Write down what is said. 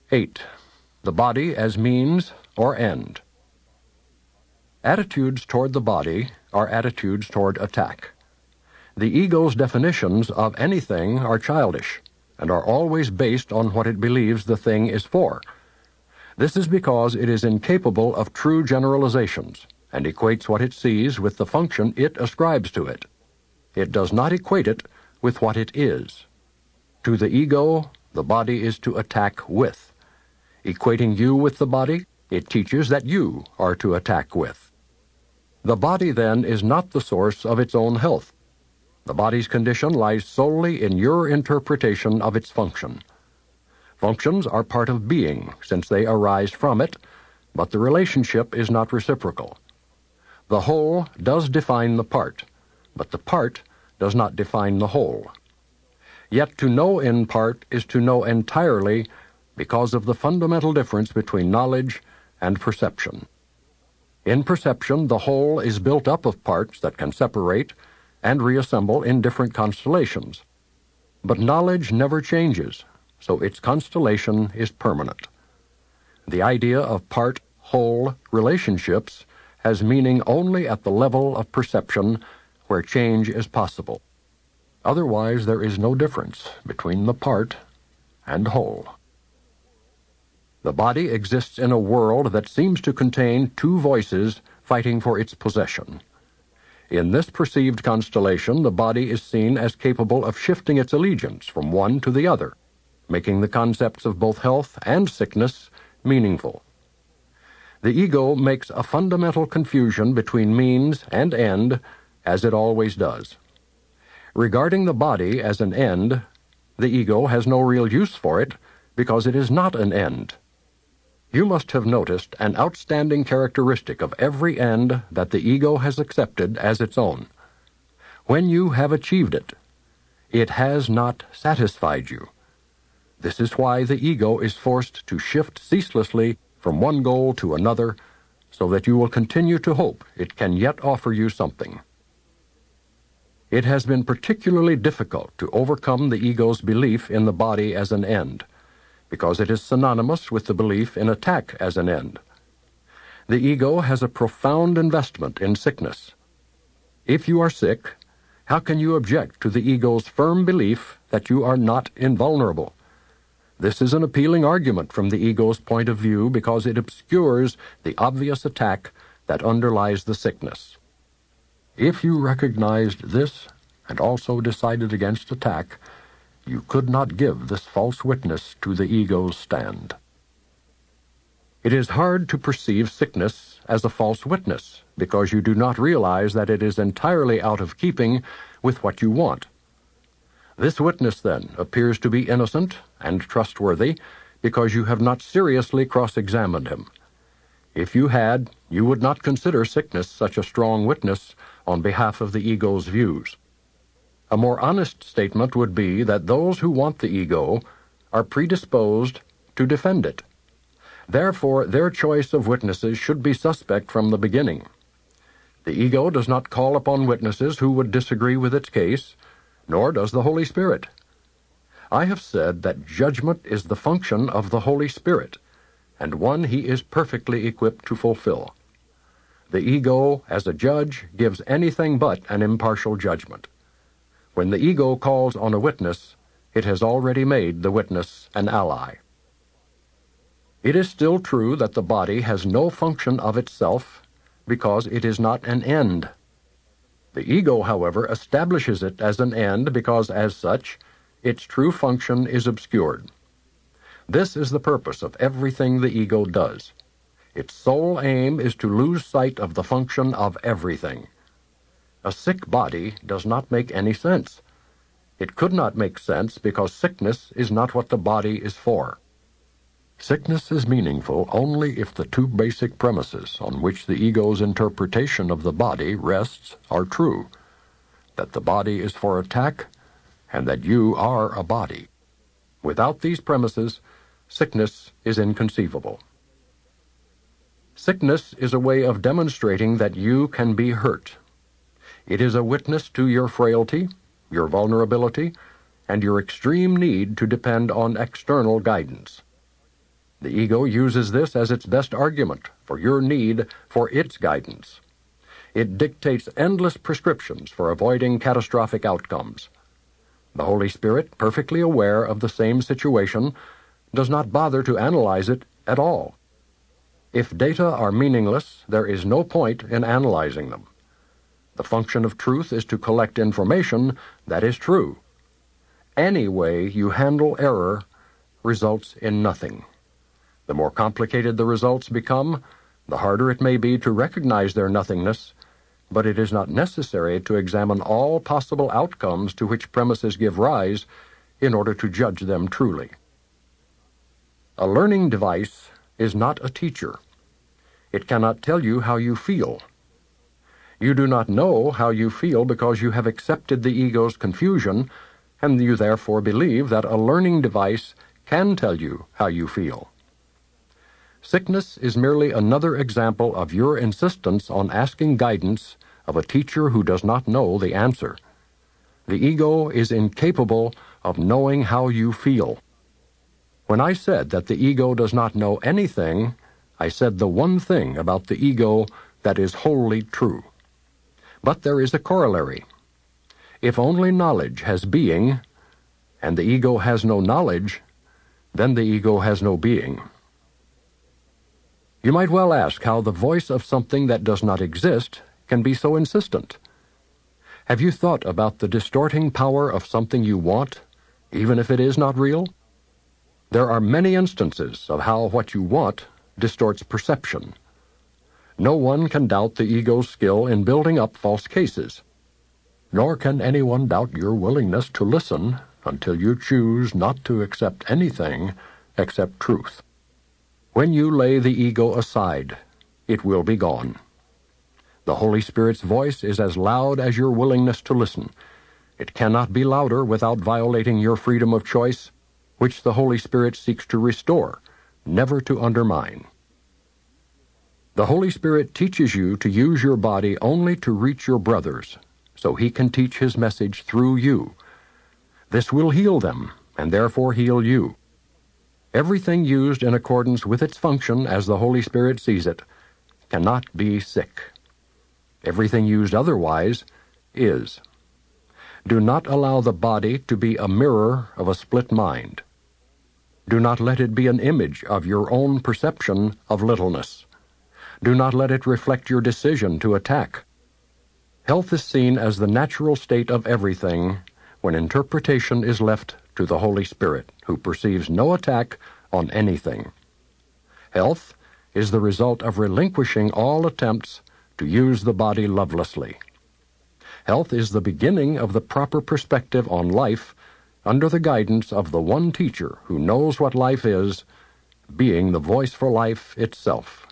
8. The body as means or end. Attitudes toward the body are attitudes toward attack. The ego's definitions of anything are childish and are always based on what it believes the thing is for. This is because it is incapable of true generalizations and equates what it sees with the function it ascribes to it. It does not equate it with what it is. To the ego, the body is to attack with. Equating you with the body, it teaches that you are to attack with. The body, then, is not the source of its own health. The body's condition lies solely in your interpretation of its function. Functions are part of being, since they arise from it, but the relationship is not reciprocal. The whole does define the part, but the part does not define the whole. Yet to know in part is to know entirely because of the fundamental difference between knowledge and perception. In perception, the whole is built up of parts that can separate and reassemble in different constellations. But knowledge never changes, so its constellation is permanent. The idea of part-whole relationships has meaning only at the level of perception where change is possible. Otherwise, there is no difference between the part and whole. The body exists in a world that seems to contain two voices fighting for its possession. In this perceived constellation, the body is seen as capable of shifting its allegiance from one to the other, making the concepts of both health and sickness meaningful. The ego makes a fundamental confusion between means and end, as it always does. Regarding the body as an end, the ego has no real use for it because it is not an end. You must have noticed an outstanding characteristic of every end that the ego has accepted as its own. When you have achieved it, it has not satisfied you. This is why the ego is forced to shift ceaselessly from one goal to another, so that you will continue to hope it can yet offer you something. It has been particularly difficult to overcome the ego's belief in the body as an end, because it is synonymous with the belief in attack as an end. The ego has a profound investment in sickness. If you are sick, how can you object to the ego's firm belief that you are not invulnerable? This is an appealing argument from the ego's point of view because it obscures the obvious attack that underlies the sickness. If you recognized this and also decided against attack, you could not give this false witness to the ego's stand. It is hard to perceive sickness as a false witness because you do not realize that it is entirely out of keeping with what you want. This witness, then, appears to be innocent and trustworthy because you have not seriously cross-examined him. If you had, you would not consider sickness such a strong witness on behalf of the ego's views. A more honest statement would be that those who want the ego are predisposed to defend it. Therefore, their choice of witnesses should be suspect from the beginning. The ego does not call upon witnesses who would disagree with its case, nor does the Holy Spirit. I have said that judgment is the function of the Holy Spirit, and one he is perfectly equipped to fulfill. The ego, as a judge, gives anything but an impartial judgment. When the ego calls on a witness, it has already made the witness an ally. It is still true that the body has no function of itself because it is not an end. The ego, however, establishes it as an end because, as such, its true function is obscured. This is the purpose of everything the ego does. Its sole aim is to lose sight of the function of everything. A sick body does not make any sense. It could not make sense because sickness is not what the body is for. Sickness is meaningful only if the two basic premises on which the ego's interpretation of the body rests are true, that the body is for attack and that you are a body. Without these premises, sickness is inconceivable. Sickness is a way of demonstrating that you can be hurt. It is a witness to your frailty, your vulnerability, and your extreme need to depend on external guidance. The ego uses this as its best argument for your need for its guidance. It dictates endless prescriptions for avoiding catastrophic outcomes. The Holy Spirit, perfectly aware of the same situation, does not bother to analyze it at all. If data are meaningless, there is no point in analyzing them. The function of truth is to collect information that is true. Any way you handle error results in nothing. The more complicated the results become, the harder it may be to recognize their nothingness, but it is not necessary to examine all possible outcomes to which premises give rise in order to judge them truly. A learning device is not a teacher. It cannot tell you how you feel. You do not know how you feel because you have accepted the ego's confusion, and you therefore believe that a learning device can tell you how you feel. Sickness is merely another example of your insistence on asking guidance of a teacher who does not know the answer. The ego is incapable of knowing how you feel. When I said that the ego does not know anything, I said the one thing about the ego that is wholly true. But there is a corollary. If only knowledge has being, and the ego has no knowledge, then the ego has no being. You might well ask how the voice of something that does not exist can be so insistent. Have you thought about the distorting power of something you want, even if it is not real? There are many instances of how what you want distorts perception. No one can doubt the ego's skill in building up false cases, nor can anyone doubt your willingness to listen until you choose not to accept anything except truth. When you lay the ego aside, it will be gone. The Holy Spirit's voice is as loud as your willingness to listen. It cannot be louder without violating your freedom of choice, which the Holy Spirit seeks to restore, never to undermine. The Holy Spirit teaches you to use your body only to reach your brothers, so He can teach His message through you. This will heal them, and therefore heal you. Everything used in accordance with its function as the Holy Spirit sees it cannot be sick. Everything used otherwise is. Do not allow the body to be a mirror of a split mind. Do not let it be an image of your own perception of littleness. Do not let it reflect your decision to attack. Health is seen as the natural state of everything when interpretation is left to the Holy Spirit, who perceives no attack on anything. Health is the result of relinquishing all attempts to use the body lovelessly. Health is the beginning of the proper perspective on life under the guidance of the one teacher who knows what life is, being the voice for life itself.